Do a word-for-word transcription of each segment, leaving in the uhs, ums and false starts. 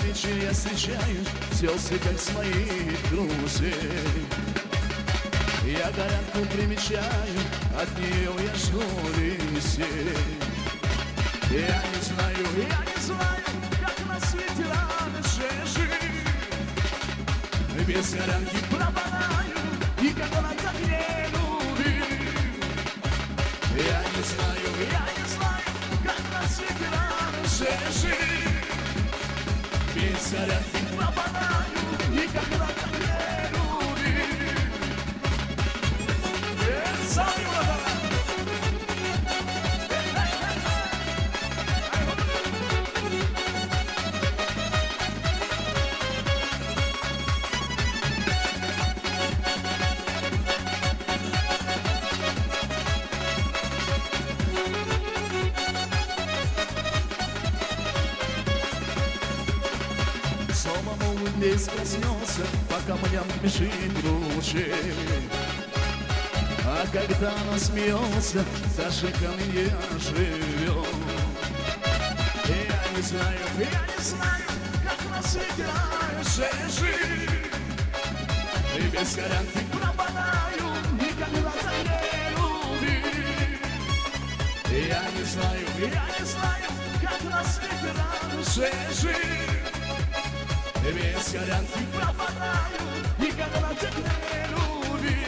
вечер я встречаю звезды, как с моих друзей. Я горянку примечаю, от нее я жду весей. Я не знаю, я не знаю, как на свете раньше жить. Без горянки пропадаю, и как она так не любит. Я не знаю, я не знаю, как на свете раньше жить. Без горянки пропадаю, и как она так не любит. Лес проснется, пока моя бежит лучше. А когда она смеется, даже ко мне живет. Я не знаю, я не знаю, как на свете раньше жить. И без горянки пропадаю, никогда так не любить. Я не знаю, я не знаю, как на свете раньше жить. Без горянки пропадаю, никогда так не любит.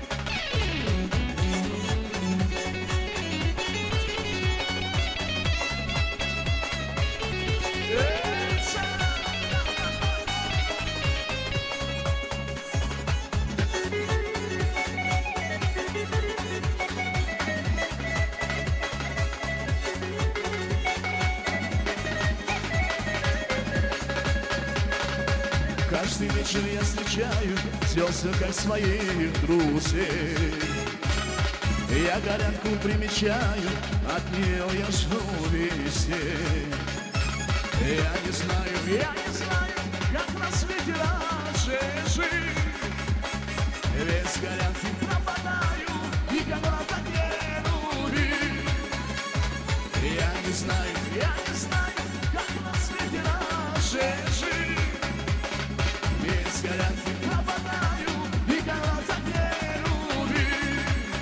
Каждый вечер я встречаю звезды, как своих друзей. Я горянку примечаю, от нее я жду весей. Я не знаю, я не знаю, как на свете раньше жить. Без горянки пропадаю, никогда так не любить. Я не знаю, я не знаю, как на свете раньше жить. Без горянки пропадаю, никогда так не любить.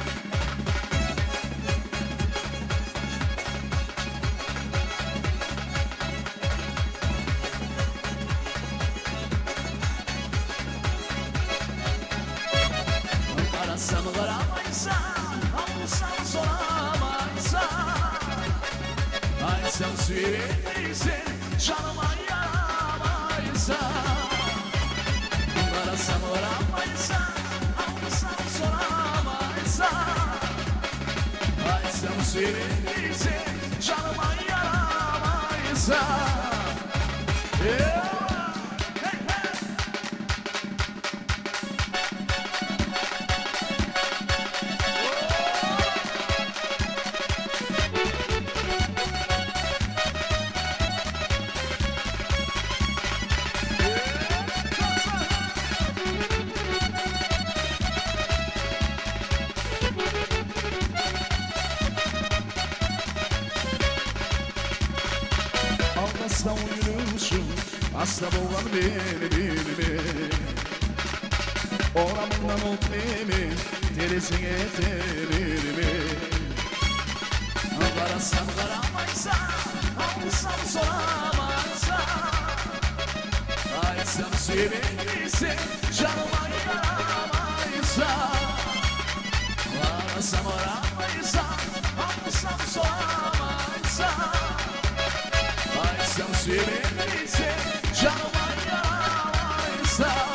Arasam varamaysa, alsam soramaysa. Aysam sürekli canıma yaramaysa. Arasam varamaysa, alsam soramaysa. Aysam sürekli canıma yaramaysa. Yeah. Almazsa uyurmuşum, hasta boğan beni bilme. Oramından otlayayım, terizine terirme. Karasam karamaysa, alsam soramaysa. Aysam sürekliyse, canıma yaramaysa. Karasam aramaysa, alsam soramaysa. Aysam sürekliyse, canıma yaramaysa.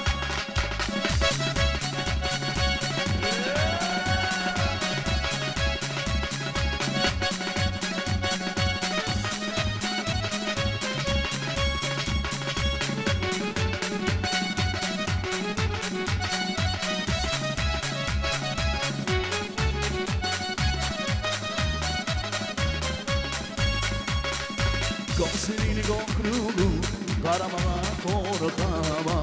Gözlerini kokluğu karamama korkama.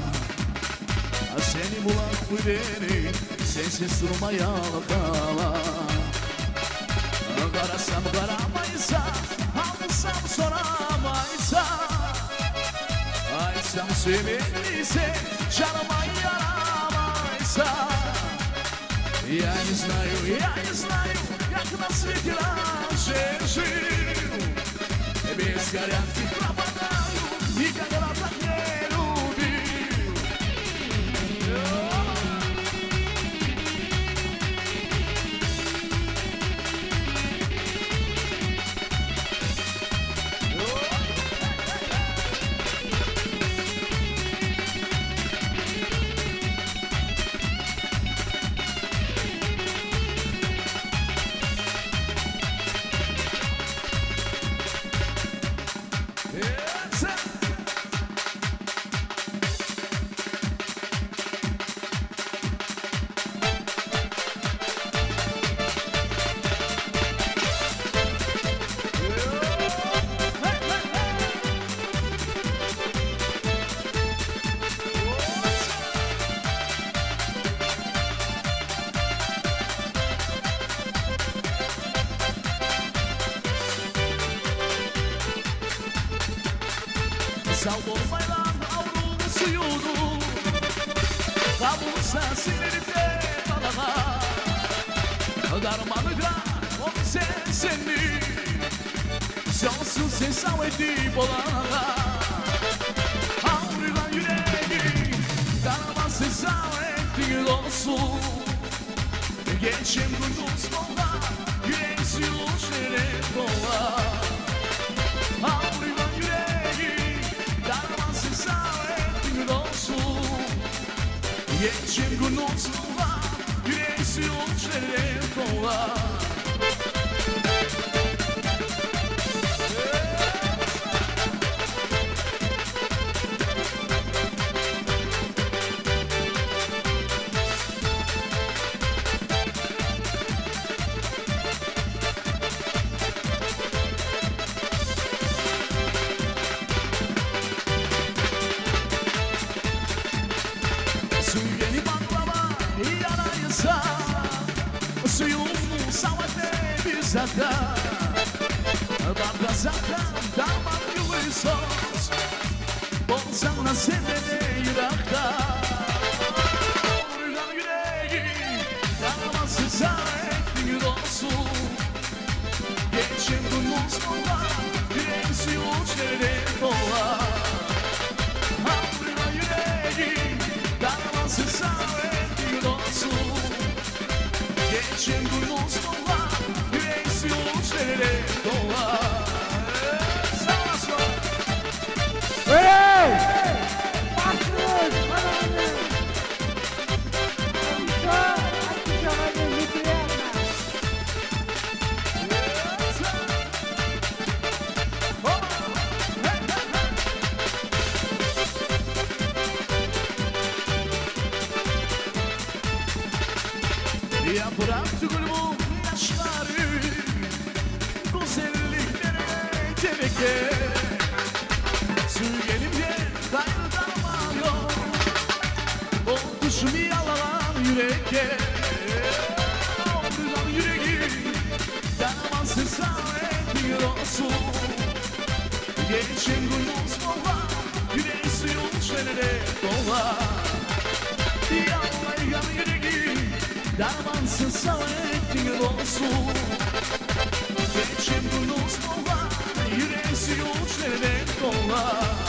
Seni bulan bu beni sensiz durmaya kala. Karasam karamaysa, alsam soramaysa. sam seveni se canıma yaramaysa. Ja ne znaju, ja ne znaju jak na svijet raše živ. Bez garantki propadaju i kad razlak ne ljubi. Salvo bailar aurul suyudu Kabulsa sinirde balama Darmanıga o sen seni Sonsuz sen savedi bolana Avrılan yüreği Darman sen savettiğin olsun Geçim kunduz bola Yüreği yuşere bola Avrılan yüreği Darman sen savettiğin olsun Geçim kunduz bola Yüreği yuşere bola Suyeni baklava yaraysa Suyumu savate bir zata Barda zata damat yuvaysos Bolsan na sevene yürekta Uygan yüreği Daması savetliğin olsun Geçen günümüz bola Yüreği suyu çere bola Uygan yüreği Daması savetliğin olsun Geçen günümüz bola Yüreği suyu çere bola Sağ sol Hey! Başlıyoruz! Hadi hadi! Usta! Hadi hadi! Lütfen! Yaprak tükürüm yaşları Güzelliklerine gereke Sürgelimde kaynıtamıyor O kuşumu yalanan yürekke Omrulan yüreği Yanamazsın savetliğin olsun Geçen günümüz bola Yüreği suyun çenene dola Yanlayan yüreği Darmansın savetliğin olsun Geçen günümüz bola Yüreği suyun çenene dola